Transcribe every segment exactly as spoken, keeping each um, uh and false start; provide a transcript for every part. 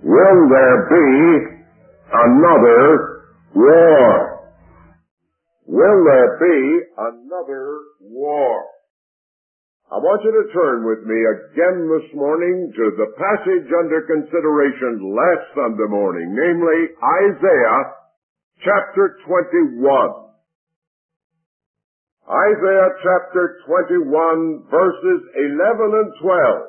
Will there be another war? Will there be another war? I want you to turn with me again this morning to the passage under consideration last Sunday morning, namely Isaiah chapter twenty-one. Isaiah chapter twenty-one, verses eleven and twelve.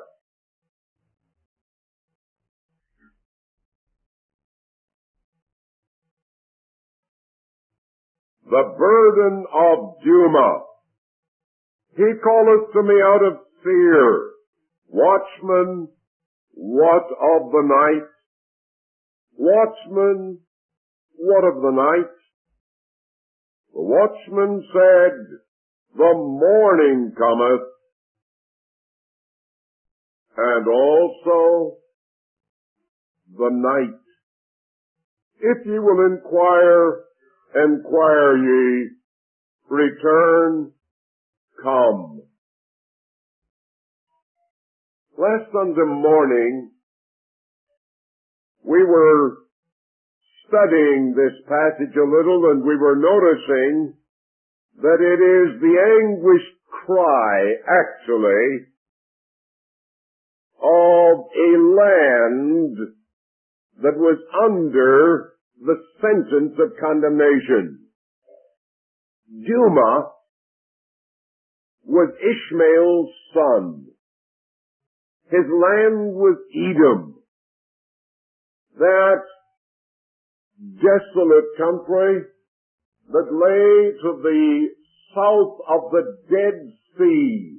The burden of Duma. He calleth to me out of fear. Watchman, what of the night? Watchman, what of the night? The watchman said, the morning cometh, and also the night. If ye will inquire, inquire ye, return, come. Last Sunday morning, we were studying this passage a little, and we were noticing that it is the anguished cry, actually, of a land that was under the sentence of condemnation. Duma was Ishmael's son. His land was Edom, that desolate country that lay to the south of the Dead Sea.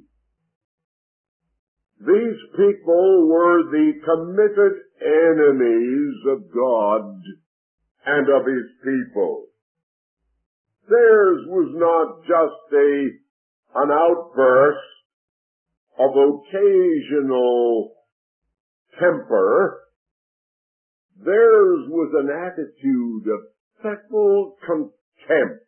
These people were the committed enemies of God and of His people. Theirs was not just a an outburst of occasional temper. Theirs was an attitude of fickle contempt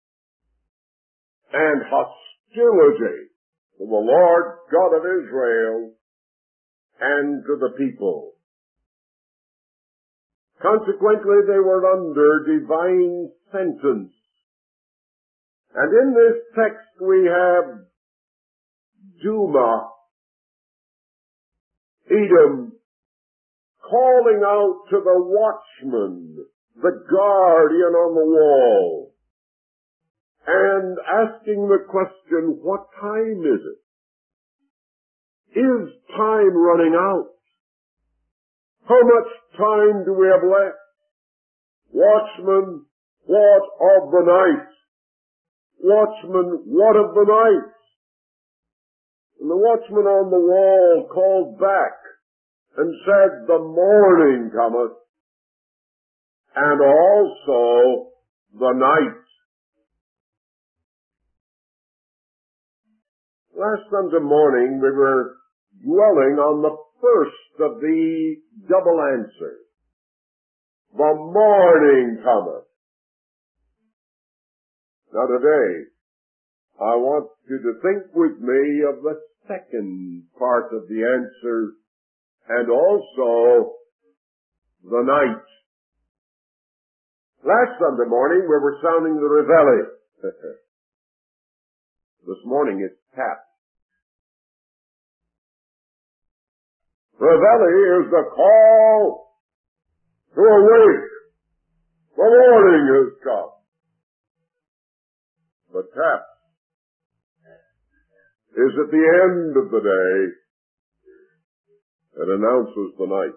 and hostility to the Lord God of Israel and to the people. Consequently, they were under divine sentence. And in this text we have Duma, Edom, calling out to the watchman, the guardian on the wall, and asking the question, what time is it? Is time running out? How much time do we have left? Watchman, what of the night? Watchman, what of the night? And the watchman on the wall called back and said, the morning cometh, and also the night. Last Sunday morning we were dwelling on the first of the double answers. The morning cometh. Now today, I want you to think with me of the second part of the answer, and also the night. Last Sunday morning we were sounding the reveille. This morning it's tap. Reveille is the call to awake. The morning has come. The tap is at the end of the day. It announces the night.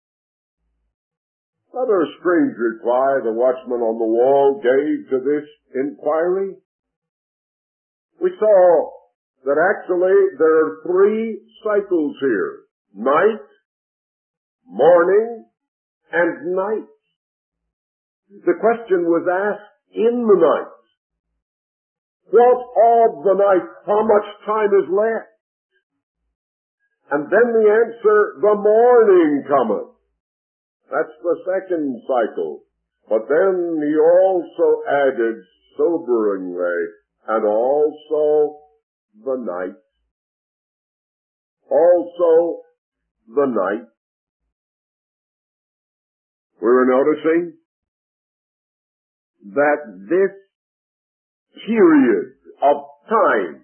Rather a strange reply the watchman on the wall gave to this inquiry. We saw that actually there are three cycles here. Night, morning, and night. The question was asked in the night. What of the night? How much time is left? And then the answer, the morning cometh. That's the second cycle. But then he also added soberingly, and also the night. Also the night. We were noticing that this period of time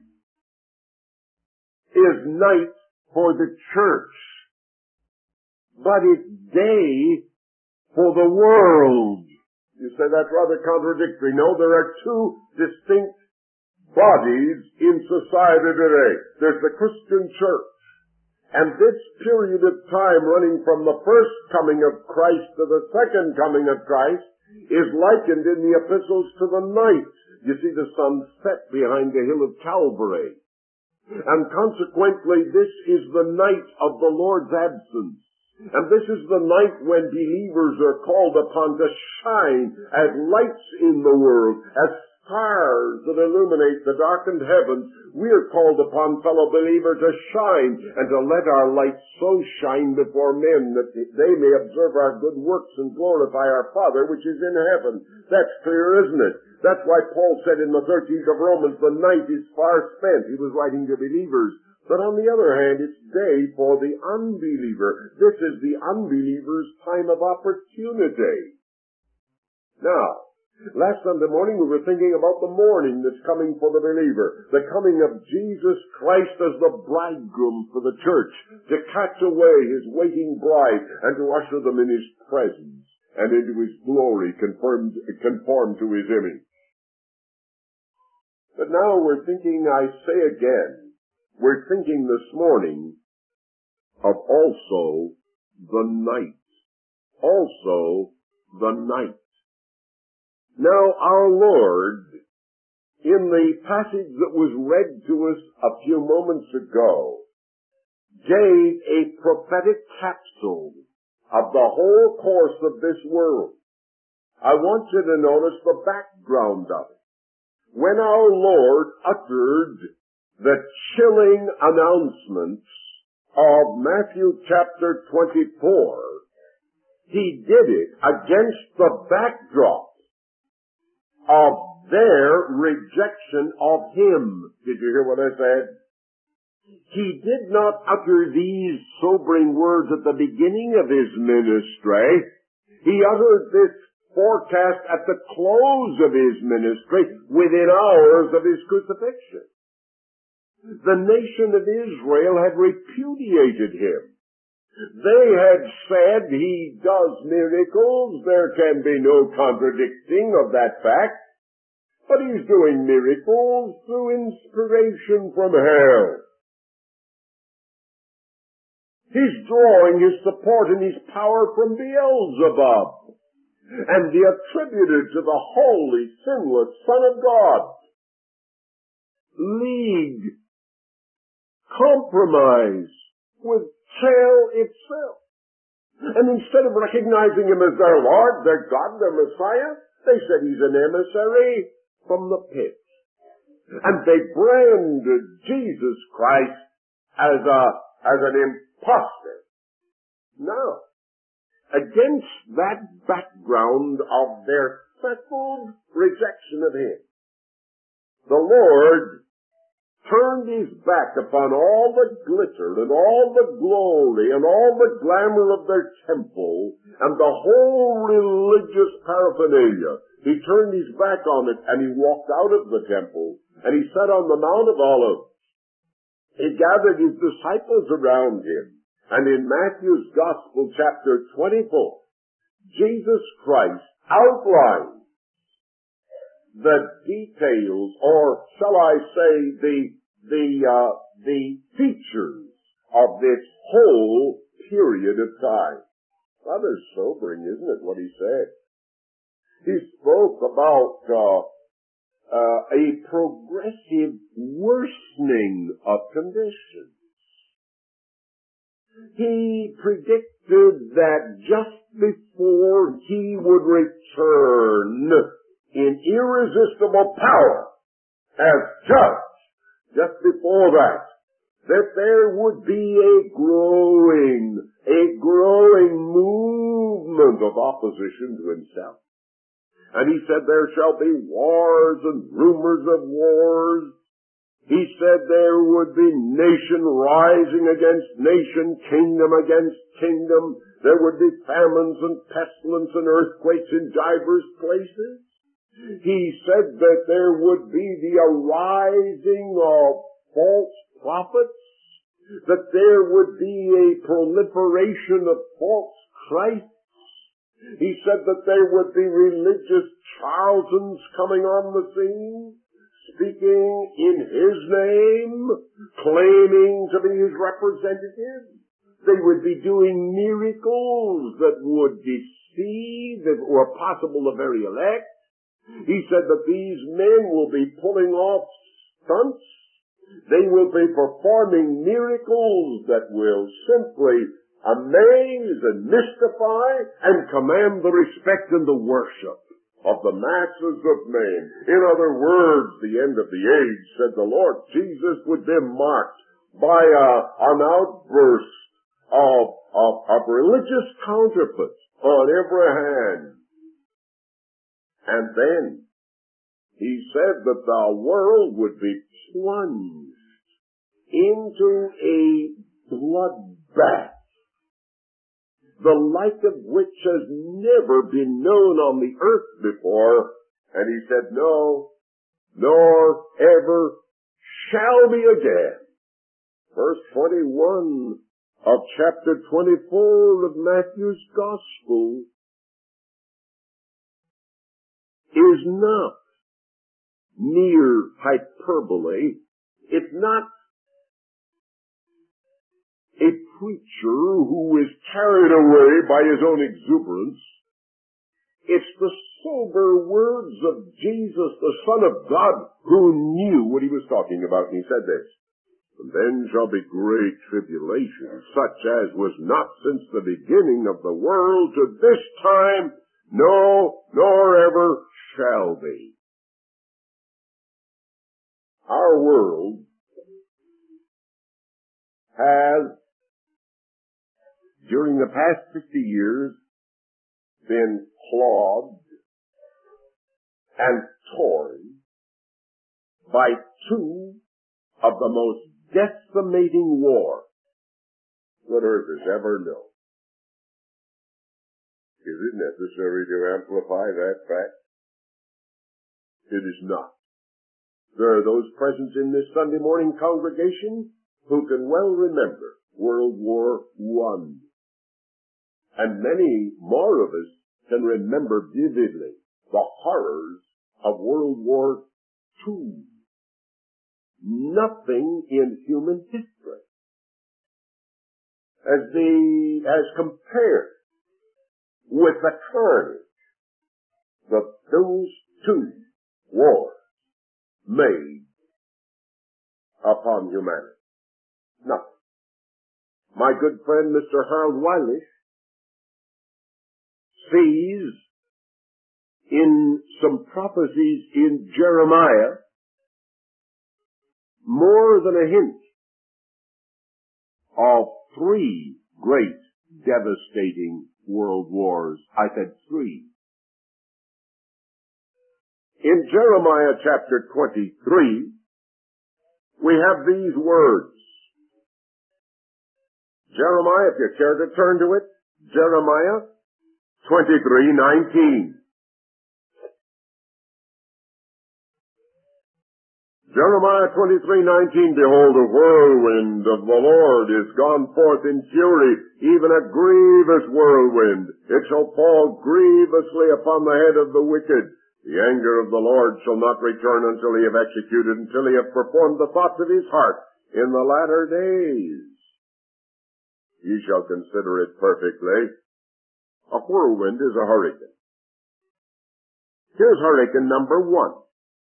is night for the church, but it's day for the world. You say that's rather contradictory. No, there are two distinct bodies in society today. There's the Christian church, and this period of time running from the first coming of Christ to the second coming of Christ is likened in the epistles to the night. You see the sun set behind the hill of Calvary. And consequently, this is the night of the Lord's absence. And this is the night when believers are called upon to shine as lights in the world, as stars that illuminate the darkened heavens. We are called upon, fellow believer, to shine and to let our light so shine before men that they may observe our good works and glorify our Father which is in heaven. That's clear, isn't it? That's why Paul said in the thirteenth of Romans, the night is far spent. He was writing to believers. But on the other hand, it's day for the unbeliever. This is the unbeliever's time of opportunity. Now, last Sunday morning we were thinking about the morning that's coming for the believer. The coming of Jesus Christ as the bridegroom for the church, to catch away his waiting bride and to usher them in his presence and into his glory, conformed, conformed to his image. But now we're thinking, I say again, we're thinking this morning of also the night. Also the night. Now our Lord, in the passage that was read to us a few moments ago, gave a prophetic capsule of the whole course of this world. I want you to notice the background of it. When our Lord uttered the chilling announcements of Matthew chapter twenty-four, he did it against the backdrop of their rejection of him. Did you hear what I said? He did not utter these sobering words at the beginning of his ministry. He uttered this forecast at the close of his ministry, within hours of his crucifixion. The nation of Israel had repudiated him. They had said he does miracles. There can be no contradicting of that fact. But he's doing miracles through inspiration from hell. He's drawing his support and his power from Beelzebub, and the attributed to the holy, sinless Son of God. League, compromise with hell itself. And instead of recognizing him as their Lord, their God, their Messiah, they said he's an emissary from the pit. And they branded Jesus Christ as a, as an impostor. Now, against that background of their settled rejection of him, the Lord turned his back upon all the glitter and all the glory and all the glamour of their temple and the whole religious paraphernalia. He turned his back on it and he walked out of the temple and he sat on the Mount of Olives. He gathered his disciples around him, and in Matthew's Gospel chapter twenty-four, Jesus Christ outlined the details, or shall I say the the uh, the features of this whole period of time. Rather sobering, isn't it, what he said? He spoke about uh, uh, a progressive worsening of conditions. He predicted that just before he would return in irresistible power as judge, just before that, that there would be a growing, a growing movement of opposition to himself. And he said there shall be wars and rumors of wars. He said there would be nation rising against nation, kingdom against kingdom. There would be famines and pestilence and earthquakes in divers places. He said that there would be the arising of false prophets, that there would be a proliferation of false Christs. He said that there would be religious charlatans coming on the scene, speaking in His name, claiming to be His representative. They would be doing miracles that would deceive, that were possible the very elect. He said that these men will be pulling off stunts. They will be performing miracles that will simply amaze and mystify and command the respect and the worship of the masses of men. In other words, the end of the age, said the Lord Jesus, would be marked by a, an outburst of, of, of religious counterfeits on every hand. And then He said that the world would be plunged into a bloodbath, the like of which has never been known on the earth before. And He said, no, nor ever shall be again. Verse twenty-one of chapter twenty-four of Matthew's Gospel is not mere hyperbole. It's not a preacher who is carried away by his own exuberance. It's the sober words of Jesus, the Son of God, who knew what He was talking about. And He said this, and then shall be great tribulation, such as was not since the beginning of the world to this time, no, nor ever shall be. Our world has, during the past fifty years, been clawed and torn by two of the most decimating wars that earth has ever known. Is it necessary to amplify that fact? It is not. There are those present in this Sunday morning congregation who can well remember World War One. And many more of us can remember vividly the horrors of World War Two. Nothing in human history as the, as compared with the carnage that those two wars made upon humanity. Nothing. My good friend Mister Harold Weilish sees in some prophecies in Jeremiah more than a hint of three great devastating world wars. I said three. In Jeremiah chapter twenty-three, we have these words. Jeremiah, if you care to turn to it, Jeremiah twenty-three nineteen. Jeremiah twenty-three nineteen, behold, a whirlwind of the Lord is gone forth in fury, even a grievous whirlwind. It shall fall grievously upon the head of the wicked. The anger of the Lord shall not return until He have executed, until He have performed the thoughts of His heart in the latter days. Ye shall consider it perfectly. A whirlwind is a hurricane. Here's hurricane number one.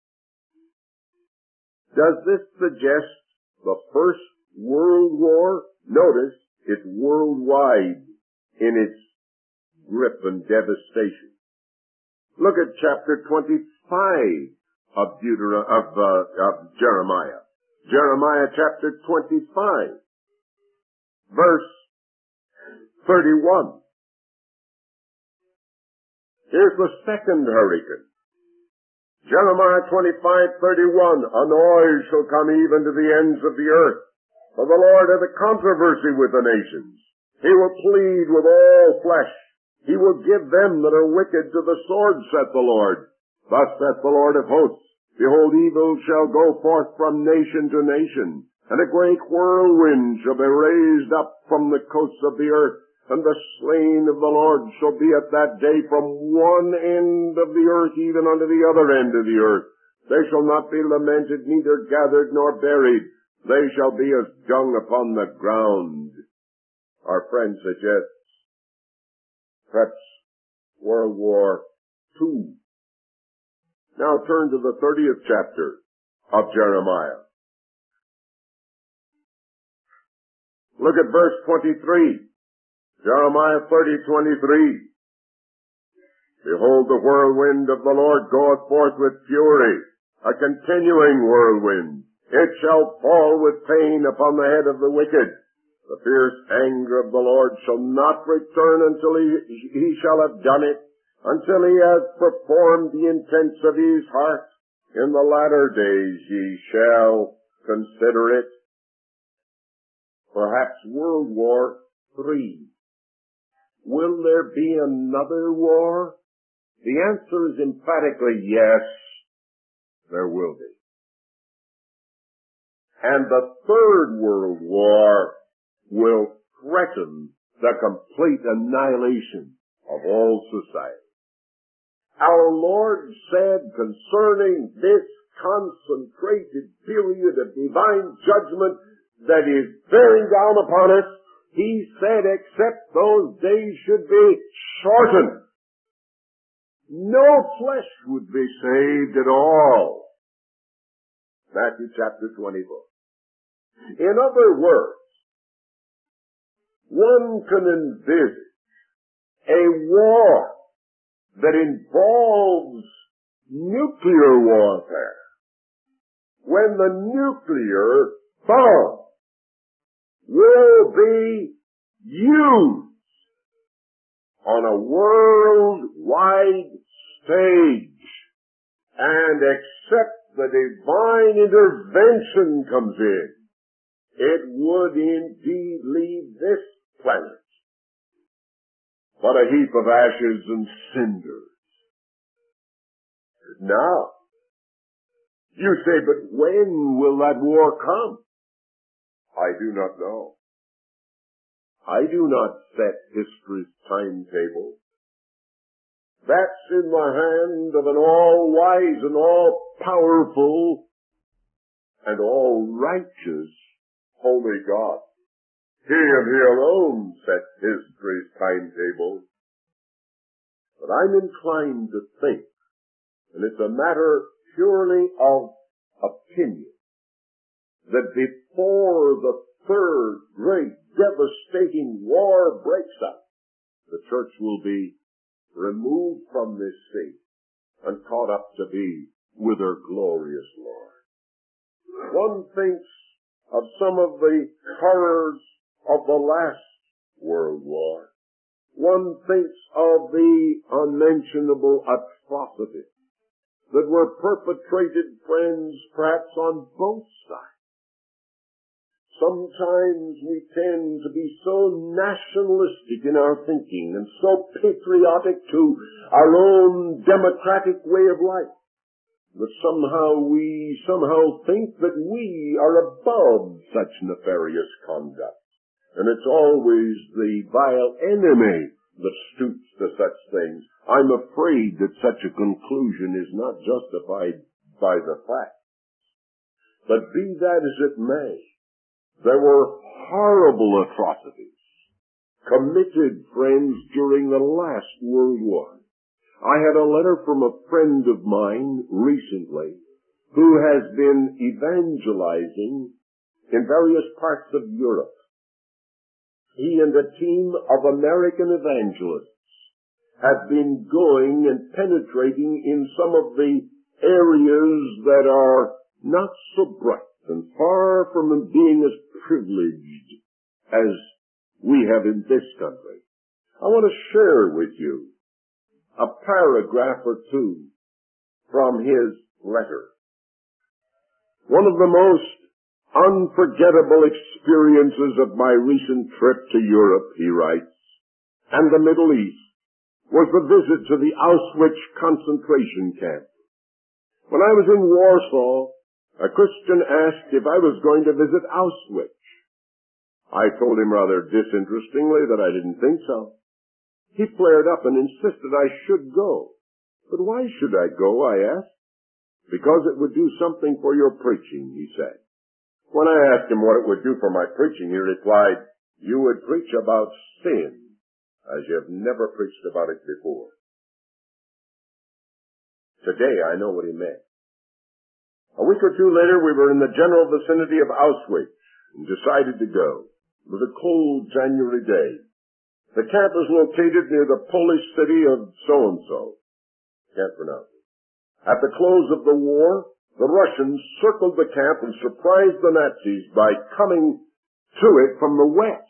Does this suggest the First World War? Notice it's worldwide in its grip and devastation. Look at chapter twenty-five of Deuteron- of, uh, of Jeremiah. Jeremiah chapter twenty-five, verse thirty-one. Here's the second hurricane. Jeremiah twenty-five thirty-one, a noise shall come even to the ends of the earth, for the Lord hath a controversy with the nations. He will plead with all flesh. He will give them that are wicked to the sword, saith the Lord. Thus saith the Lord of hosts, behold, evil shall go forth from nation to nation, and a great whirlwind shall be raised up from the coasts of the earth, and the slain of the Lord shall be at that day from one end of the earth even unto the other end of the earth. They shall not be lamented, neither gathered nor buried. They shall be as dung upon the ground. Our friend suggests perhaps World War Two. Now turn to the thirtieth chapter of Jeremiah. Look at verse twenty-three. Jeremiah thirty twenty-three. Behold, the whirlwind of the Lord goeth forth with fury, a continuing whirlwind. It shall fall with pain upon the head of the wicked. The fierce anger of the Lord shall not return until he, he shall have done it, until he has performed the intents of his heart. In the latter days ye shall consider it. Perhaps World War Three. Will there be another war? The answer is emphatically yes, there will be. And the Third World War will threaten the complete annihilation of all society. Our Lord said concerning this concentrated period of divine judgment that is bearing down upon us, He said, except those days should be shortened, no flesh would be saved at all. Matthew chapter twenty-four. In other words, one can envisage a war that involves nuclear warfare, when the nuclear bomb will be used on a worldwide stage, and except the divine intervention comes in, it would indeed leave this planet but a heap of ashes and cinders. Now, you say, but when will that war come? I do not know. I do not set history's timetable. That's in the hand of an all-wise and all-powerful and all-righteous holy God. He and He alone sets history's timetable. But I'm inclined to think, and it's a matter purely of opinion, that before the third great devastating war breaks out, the church will be removed from this sea and caught up to be with her glorious Lord. One thinks of some of the horrors of the last World War. One thinks of the unmentionable atrocities that were perpetrated, friends, perhaps on both sides. Sometimes we tend to be so nationalistic in our thinking and so patriotic to our own democratic way of life that somehow we somehow think that we are above such nefarious conduct. And it's always the vile enemy that stoops to such things. I'm afraid that such a conclusion is not justified by the facts. But be that as it may, there were horrible atrocities committed, friends, during the last World War. I had a letter from a friend of mine recently who has been evangelizing in various parts of Europe. He and a team of American evangelists have been going and penetrating in some of the areas that are not so bright and far from being as privileged as we have in this country. I want to share with you a paragraph or two from his letter. One of the most unforgettable experiences of my recent trip to Europe, he writes, and the Middle East, was the visit to the Auschwitz concentration camp. When I was in Warsaw, a Christian asked if I was going to visit Auschwitz. I told him rather disinterestingly that I didn't think so. He flared up and insisted I should go. But why should I go, I asked. Because it would do something for your preaching, he said. When I asked him what it would do for my preaching, he replied, you would preach about sin as you have never preached about it before. Today I know what he meant. A week or two later we were in the general vicinity of Auschwitz and decided to go. It was a cold January day. The camp is located near the Polish city of so-and-so. Can't pronounce it. At the close of the war, the Russians circled the camp and surprised the Nazis by coming to it from the west.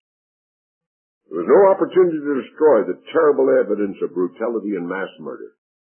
There was no opportunity to destroy the terrible evidence of brutality and mass murder.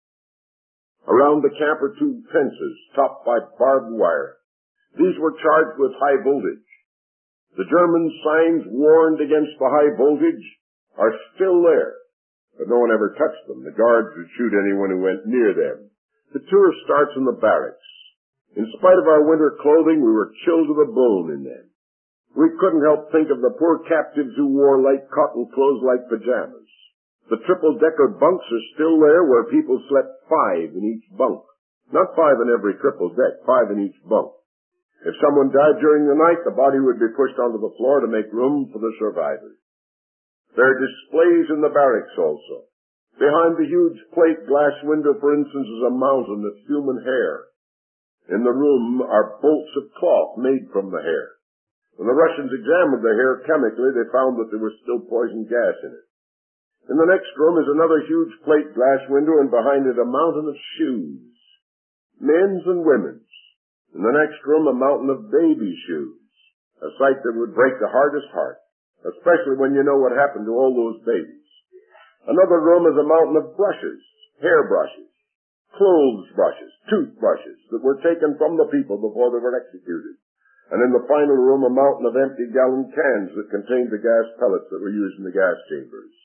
Around the camp are two fences topped by barbed wire. These were charged with high voltage. The German signs warned against the high voltage are still there, but no one ever touched them. The guards would shoot anyone who went near them. The tour starts in the barracks. In spite of our winter clothing, we were chilled to the bone in them. We couldn't help think of the poor captives who wore light cotton clothes like pajamas. The triple-decker bunks are still there where people slept five in each bunk. Not five in every triple deck, five in each bunk. If someone died during the night, the body would be pushed onto the floor to make room for the survivors. There are displays in the barracks also. Behind the huge plate glass window, for instance, is a mountain of human hair. In the room are bolts of cloth made from the hair. When the Russians examined the hair chemically, they found that there was still poison gas in it. In the next room is another huge plate glass window, and behind it a mountain of shoes, men's and women's. In the next room, a mountain of baby shoes, a sight that would break the hardest heart, especially when you know what happened to all those babies. Another room is a mountain of brushes, hair brushes, clothes brushes, toothbrushes that were taken from the people before they were executed. And in the final room, a mountain of empty gallon cans that contained the gas pellets that were used in the gas chambers.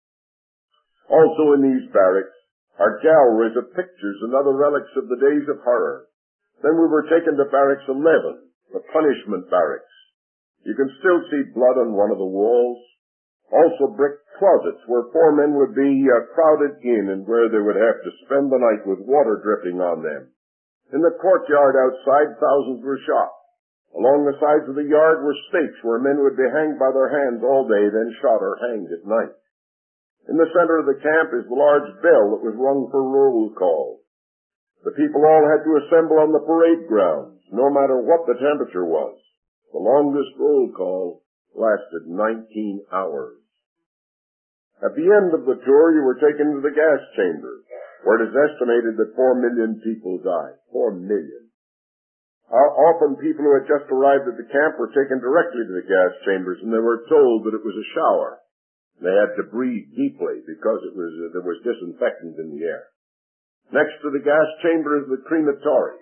Also in these barracks are galleries of pictures and other relics of the days of horror. Then we were taken to Barracks eleven, the punishment barracks. You can still see blood on one of the walls. Also brick closets where four men would be uh, crowded in and where they would have to spend the night with water dripping on them. In the courtyard outside, thousands were shot. Along the sides of the yard were stakes where men would be hanged by their hands all day, then shot or hanged at night. In the center of the camp is the large bell that was rung for roll call. The people all had to assemble on the parade grounds, no matter what the temperature was. The longest roll call lasted nineteen hours. At the end of the tour, you were taken to the gas chamber, where it is estimated that four million people died. Four million. Uh, often people who had just arrived at the camp were taken directly to the gas chambers, and they were told that it was a shower. They had to breathe deeply because it was uh, there was disinfectant in the air. Next to the gas chamber is the crematory.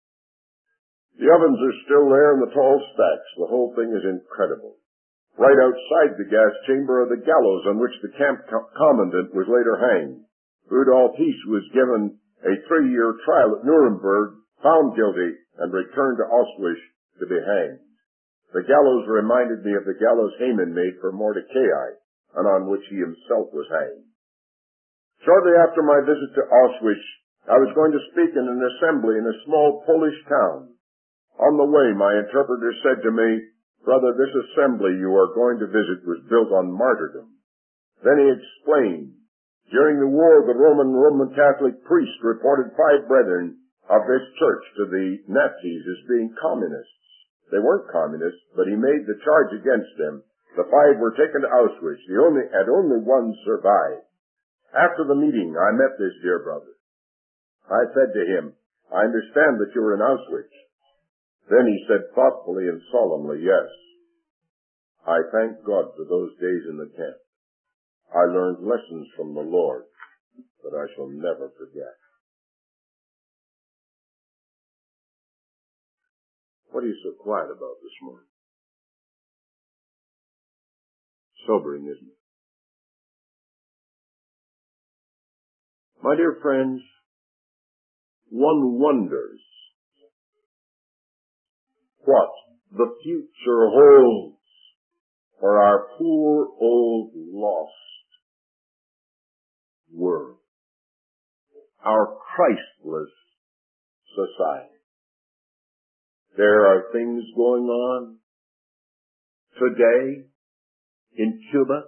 The ovens are still there in the tall stacks. The whole thing is incredible. Right outside the gas chamber are the gallows on which the camp co- commandant was later hanged. Rudolf Hess was given a three-year trial at Nuremberg, found guilty, and returned to Auschwitz to be hanged. The gallows reminded me of the gallows Haman made for Mordecai, and on which he himself was hanged. Shortly after my visit to Auschwitz, I was going to speak in an assembly in a small Polish town. On the way, my interpreter said to me, "Brother, this assembly you are going to visit was built on martyrdom." Then he explained, during the war, the Roman Roman Catholic priest reported five brethren of this church to the Nazis as being communists. They weren't communists, but he made the charge against them. The five were taken to Auschwitz, the only, and only one survived. After the meeting, I met this dear brother. I said to him, "I understand that you were in Auschwitz." Then he said thoughtfully and solemnly, "Yes, I thank God for those days in the camp. I learned lessons from the Lord that I shall never forget." What are you so quiet about this morning? Sobering, isn't it? My dear friends, one wonders what the future holds for our poor old lost world, our Christless society. There are things going on today in Cuba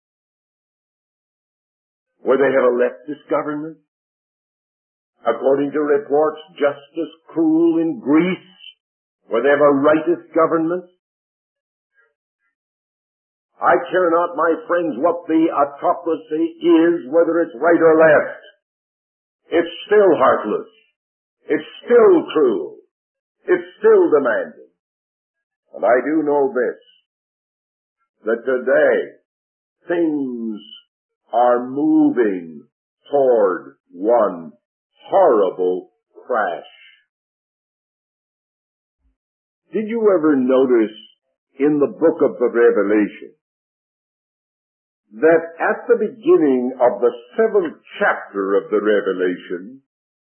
where they have a leftist government, according to reports just as cruel in Greece, where they have a rightist government. I care not, my friends, what the autocracy is, whether it's right or left. It's still heartless. It's still cruel. It's still demanding. And I do know this, that today things are moving toward one horrible crash. Did you ever notice in the book of the Revelation that at the beginning of the seventh chapter of the Revelation,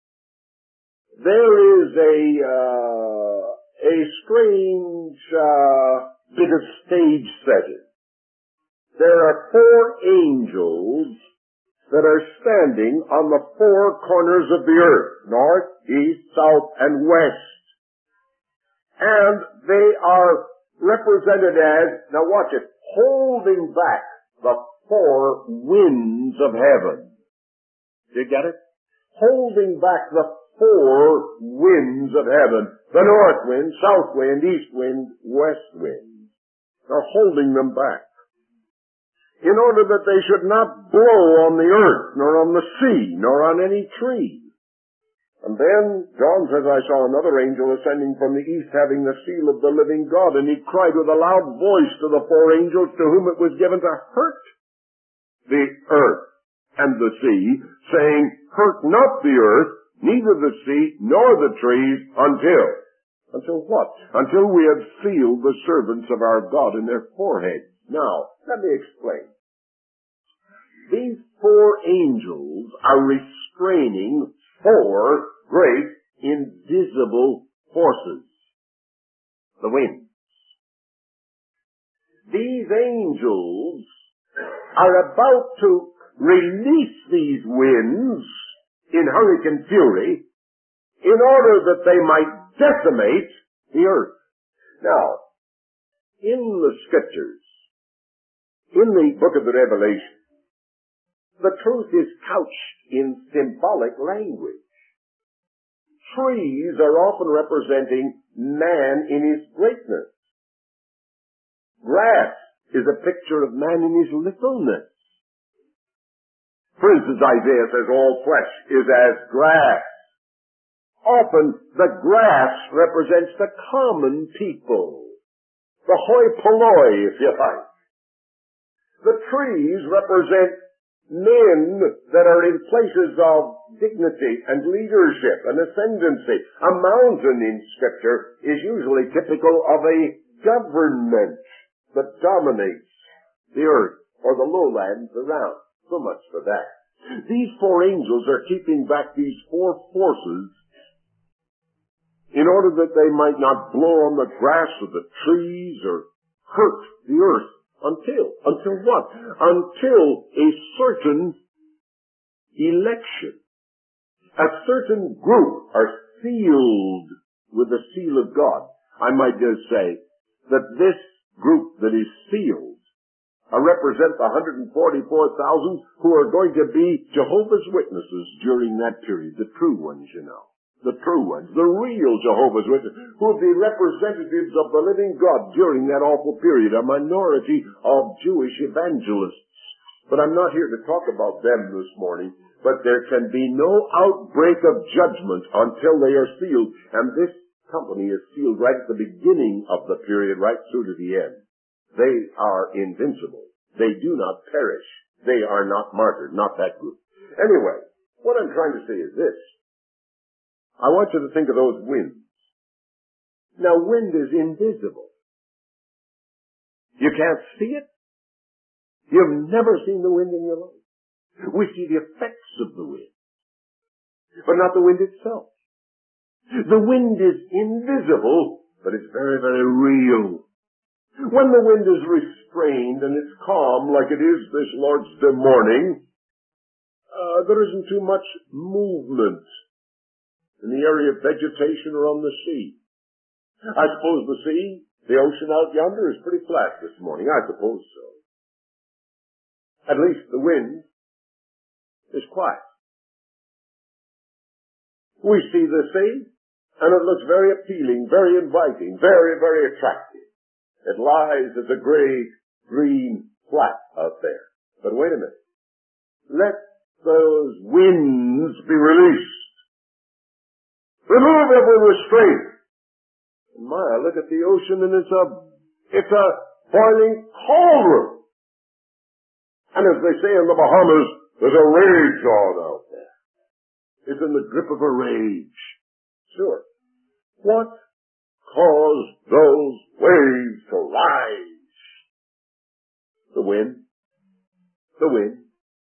there is a, uh, a strange, uh, bit of stage setting. There are four angels that are standing on the four corners of the earth, north, east, south, and west. And they are represented as, now watch it, holding back the four winds of heaven. Do you get it? Holding back the four winds of heaven. The north wind, south wind, east wind, west wind. They're holding them back, in order that they should not blow on the earth, nor on the sea, nor on any tree. And then John says, I saw another angel ascending from the east, having the seal of the living God, and he cried with a loud voice to the four angels to whom it was given to hurt the earth and the sea, saying, hurt not the earth, neither the sea, nor the trees, until, until what? Until we have sealed the servants of our God in their foreheads. Now, let me explain. These four angels are restraining four great invisible forces. The winds. These angels are about to release these winds in hurricane fury in order that they might decimate the earth. Now, in the scriptures, in the book of the Revelation, the truth is couched in symbolic language. Trees are often representing man in his greatness. Grass is a picture of man in his littleness. For instance, Isaiah says all flesh is as grass. Often the grass represents the common people, the hoi polloi, if you like. The trees represent men that are in places of dignity and leadership and ascendancy. A mountain in Scripture is usually typical of a government that dominates the earth or the lowlands around. So much for that. These four angels are keeping back these four forces in order that they might not blow on the grass or the trees or hurt the earth. Until, until what? Until a certain election, a certain group are sealed with the seal of God. I might just say that this group that is sealed uh, represents one hundred forty-four thousand who are going to be Jehovah's Witnesses during that period, the true ones, you know. The true ones, the real Jehovah's Witnesses, who will be representatives of the living God during that awful period, a minority of Jewish evangelists. But I'm not here to talk about them this morning, but there can be no outbreak of judgment until they are sealed, and this company is sealed right at the beginning of the period, right through to the end. They are invincible. They do not perish. They are not martyred, not that group. Anyway, what I'm trying to say is this. I want you to think of those winds. Now, wind is invisible. You can't see it. You've never seen the wind in your life. We see the effects of the wind, but not the wind itself. The wind is invisible, but it's very, very real. When the wind is restrained and it's calm, like it is this Lord's Day morning, uh, there isn't too much movement in the area of vegetation or on the sea. I suppose the sea, the ocean out yonder, is pretty flat this morning. I suppose so. At least the wind is quiet. We see the sea, and it looks very appealing, very inviting, very, very attractive. It lies as a great green flat out there. But wait a minute. Let those winds be released. Remove every restraint. My, I look at the ocean and it's a, it's a boiling cauldron. And as they say in the Bahamas, there's a rage on out there. It's in the grip of a rage. Sure. What caused those waves to rise? The wind. The wind.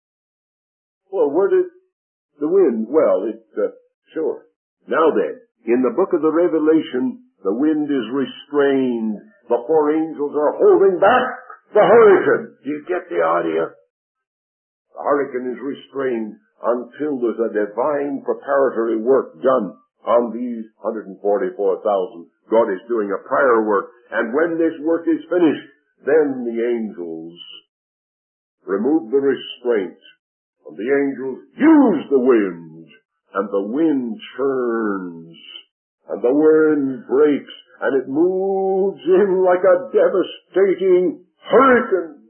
Well, where did the wind? Well, it, uh, sure. Now then, in the book of the Revelation, the wind is restrained. The four angels are holding back the hurricane. Do you get the idea? The hurricane is restrained until there's a divine preparatory work done on these one hundred forty-four thousand. God is doing a prior work. And when this work is finished, then the angels remove the restraint. And the angels use the wind. And the wind churns. And the wind breaks. And it moves in like a devastating hurricane,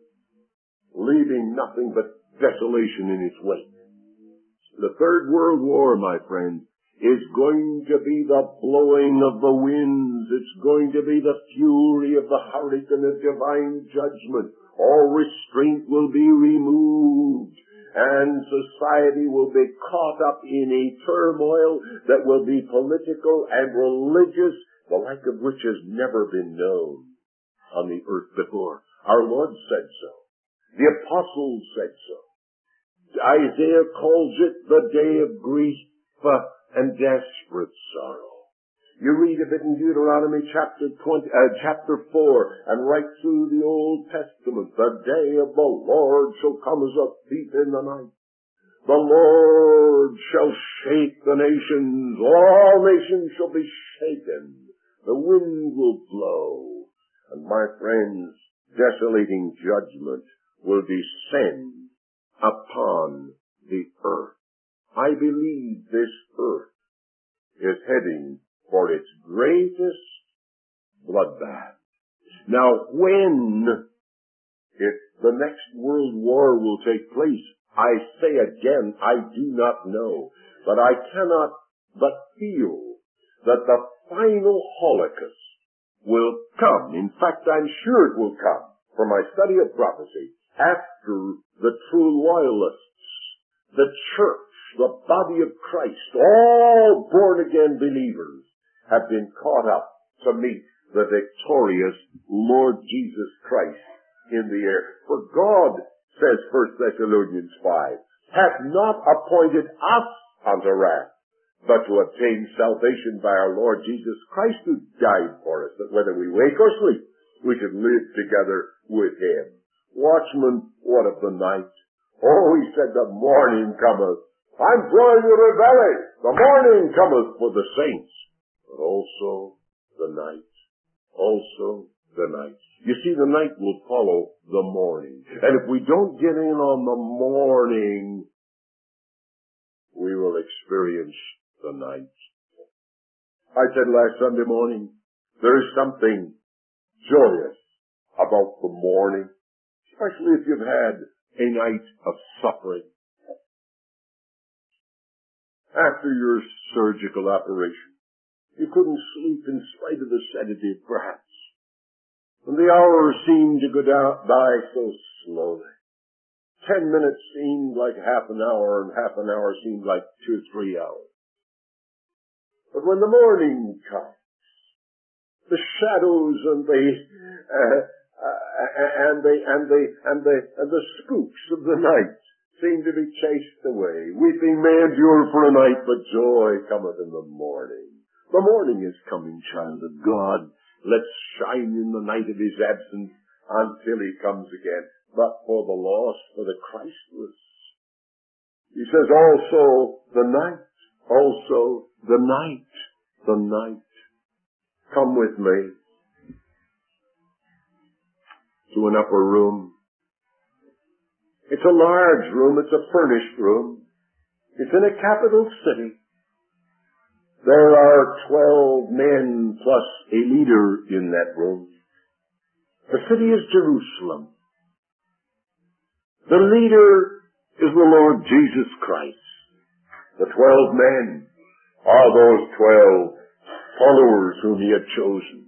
leaving nothing but desolation in its wake. The Third World War, my friend, is going to be the blowing of the winds. It's going to be the fury of the hurricane of divine judgment. All restraint will be removed, and society will be caught up in a turmoil that will be political and religious, the like of which has never been known on the earth before. Our Lord said so. The apostles said so. Isaiah calls it the day of grief and desperate sorrow. You read of it in Deuteronomy chapter twenty, uh, chapter four, and right through the Old Testament. The day of the Lord shall come as a thief in the night. The Lord shall shake the nations. All nations shall be shaken. The wind will blow. And my friends, desolating judgment will descend upon the earth. I believe this earth is heading for its greatest bloodbath. Now, when if the next world war will take place, I say again, I do not know, but I cannot but feel that the final Holocaust will come. In fact, I'm sure it will come from my study of prophecy after the true loyalists, the church, the body of Christ, all born-again believers have been caught up to meet the victorious Lord Jesus Christ in the air. For God, says First Thessalonians five, hath not appointed us unto wrath, but to obtain salvation by our Lord Jesus Christ, who died for us, that whether we wake or sleep, we should live together with Him. Watchman, what of the night? Oh, he said, the morning cometh. I'm drawing the reveille. The morning cometh for the saints, but also the night. Also the night. You see, the night will follow the morning. And if we don't get in on the morning, we will experience the night. I said last Sunday morning, there is something joyous about the morning, especially if you've had a night of suffering. After your surgical operation, you couldn't sleep in spite of the sedative, perhaps. And the hours seemed to go down, by so slowly. Ten minutes seemed like half an hour, and half an hour seemed like two or three hours. But when the morning comes, the shadows and the, uh, uh, and the, and the, and the, and the spooks of the night seem to be chased away. Weeping may endure for a night, but joy cometh in the morning. The morning is coming, child of God. Let's shine in the night of his absence until he comes again. But for the lost, for the Christless. He says also the night, also the night, the night. Come with me to an upper room. It's a large room, it's a furnished room. It's in a capital city. There are twelve men plus a leader in that room. The city is Jerusalem. The leader is the Lord Jesus Christ. The twelve men are those twelve followers whom he had chosen.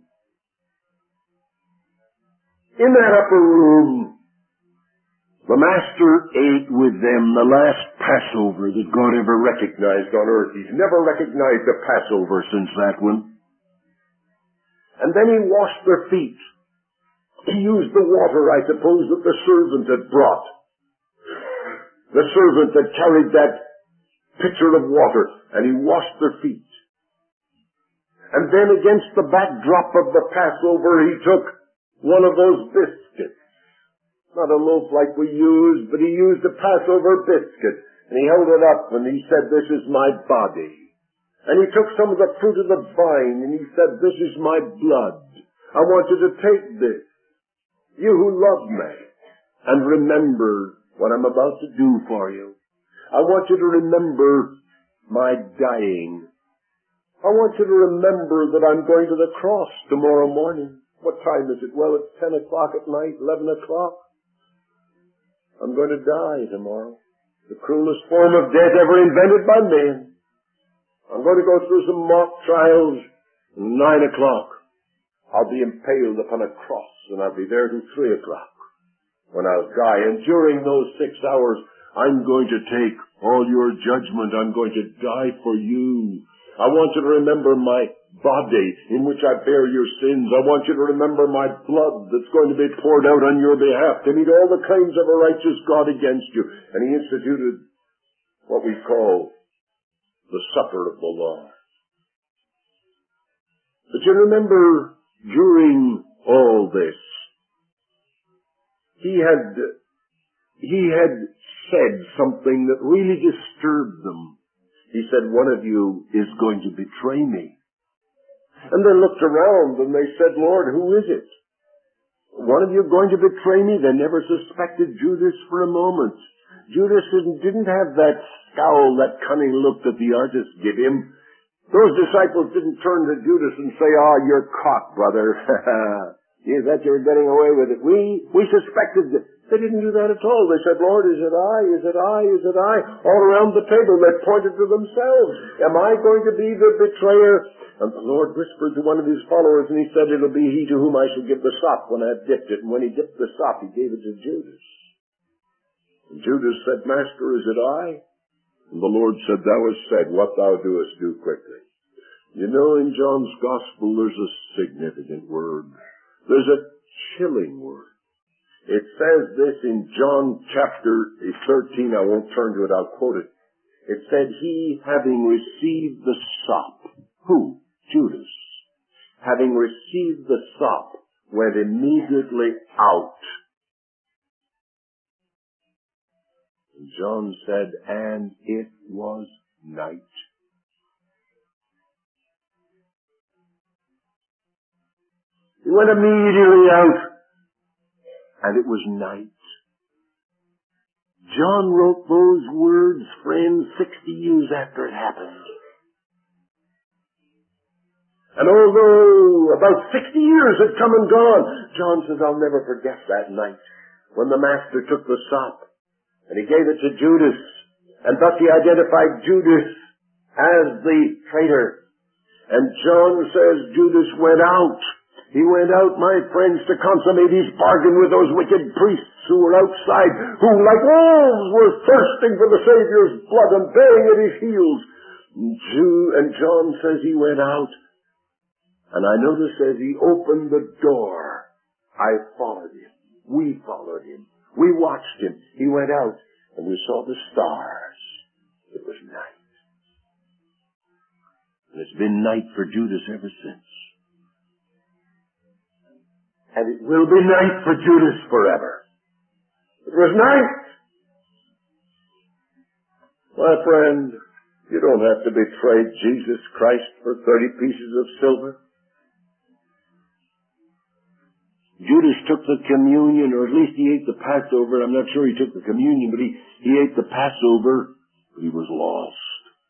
In that upper room, the Master ate with them the last Passover that God ever recognized on earth. He's never recognized a Passover since that one. And then he washed their feet. He used the water, I suppose, that the servant had brought. The servant that carried that pitcher of water, and he washed their feet. And then against the backdrop of the Passover, he took one of those biscuits. Not a loaf like we use, but he used a Passover biscuit. And he held it up and he said, this is my body. And he took some of the fruit of the vine and he said, this is my blood. I want you to take this, you who love me, and remember what I'm about to do for you. I want you to remember my dying. I want you to remember that I'm going to the cross tomorrow morning. What time is it? Well, it's ten o'clock at night, eleven o'clock. I'm going to die tomorrow. The cruelest form of death ever invented by man. I'm going to go through some mock trials. Nine o'clock. I'll be impaled upon a cross and I'll be there till three o'clock when I'll die. And during those six hours, I'm going to take all your judgment. I'm going to die for you. I want you to remember my body in which I bear your sins. I want you to remember my blood that's going to be poured out on your behalf to meet all the claims of a righteous God against you. And he instituted what we call the supper of the Lord. But you remember during all this, he had, he had said something that really disturbed them. He said, one of you is going to betray me. And they looked around and they said, Lord, who is it? One of you going to betray me? They never suspected Judas for a moment. Judas didn't, didn't have that scowl, that cunning look that the artist gave him. Those disciples didn't turn to Judas and say, oh, you're caught, brother. You thought you were getting away with it. We, we suspected that. They didn't do that at all. They said, Lord, is it I? Is it I? Is it I? All around the table, they pointed to themselves. Am I going to be the betrayer? And the Lord whispered to one of his followers, and he said, it'll be he to whom I shall give the sop when I've dipped it. And when he dipped the sop, he gave it to Judas. And Judas said, Master, is it I? And the Lord said, thou hast said, what thou doest, do quickly. You know, in John's Gospel, there's a significant word. There's a chilling word. It says this in John chapter thirteen. I won't turn to it. I'll quote it. It said, he having received the sop. Who? Judas. Having received the sop, went immediately out. And John said, and it was night. He went immediately out. And it was night. John wrote those words, friends, sixty years after it happened. And although about sixty years had come and gone, John says, I'll never forget that night when the Master took the sop and he gave it to Judas. And thus he identified Judas as the traitor. And John says Judas went out. He went out, my friends, to consummate his bargain with those wicked priests who were outside, who like wolves were thirsting for the Savior's blood and baying at his heels. And John says he went out, And I noticed as he opened the door, I followed him. We followed him. We watched him. He went out, and we saw the stars. It was night. And it's been night for Judas ever since. And it will be night for Judas forever. It was night. My friend, you don't have to betray Jesus Christ for thirty pieces of silver. Judas took the communion, or at least he ate the Passover. I'm not sure he took the communion, but he, he ate the Passover, but he was lost.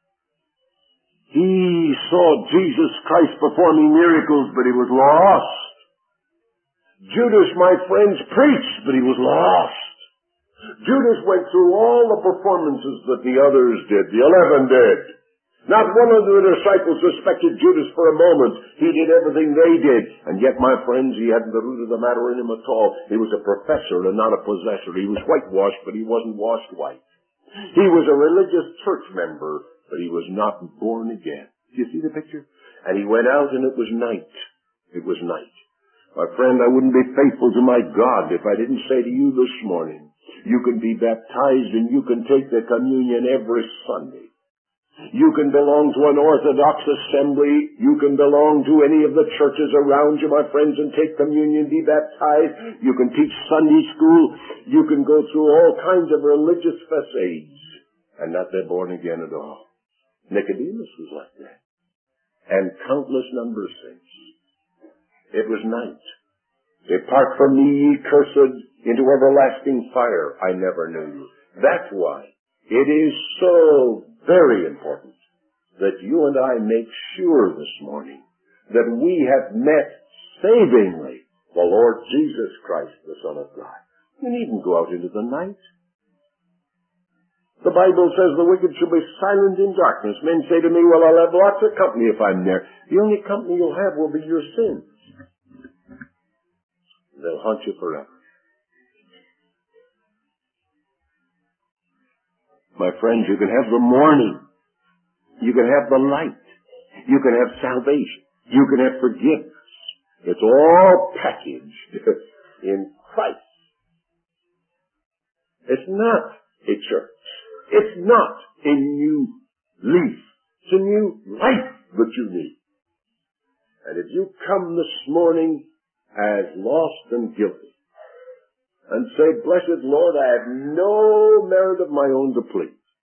He saw Jesus Christ performing miracles, but he was lost. Judas, my friends, preached, but he was lost. Judas went through all the performances that the others did, the eleven did. Not one of the disciples suspected Judas for a moment. He did everything they did. And yet, my friends, he hadn't the root of the matter in him at all. He was a professor and not a possessor. He was whitewashed, but he wasn't washed white. He was a religious church member, but he was not born again. Do you see the picture? And he went out, and it was night. It was night. My friend, I wouldn't be faithful to my God if I didn't say to you this morning, you can be baptized and you can take the communion every Sunday. You can belong to an Orthodox assembly. You can belong to any of the churches around you, my friends, and take communion, be baptized. You can teach Sunday school. You can go through all kinds of religious facades and not be born again at all. Nicodemus was like that. And countless numbers since. It was night. Depart from me, ye cursed, into everlasting fire. I never knew you. That's why it is so very important that you and I make sure this morning that we have met savingly the Lord Jesus Christ, the Son of God. You needn't go out into the night. The Bible says the wicked shall be silent in darkness. Men say to me, well, I'll have lots of company if I'm there. The only company you'll have will be your sins. They'll haunt you forever. My friends, you can have the morning. You can have the light. You can have salvation. You can have forgiveness. It's all packaged in Christ. It's not a church. It's not a new leaf. It's a new life that you need. And if you come this morning as lost and guilty, and say, blessed Lord, I have no merit of my own to plead.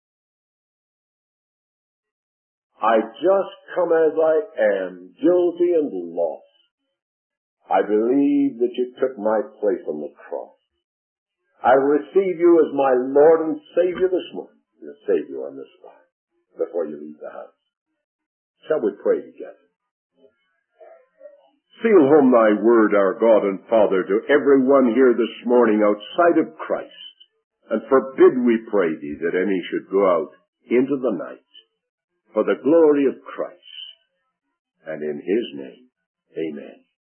I just come as I am, guilty and lost. I believe that you took my place on the cross. I receive you as my Lord and Savior this morning. To save you on this spot before you leave the house. Shall we pray together? Seal home thy word, our God and Father, to everyone here this morning outside of Christ, and forbid, we pray thee, that any should go out into the night, for the glory of Christ, and in his name, amen.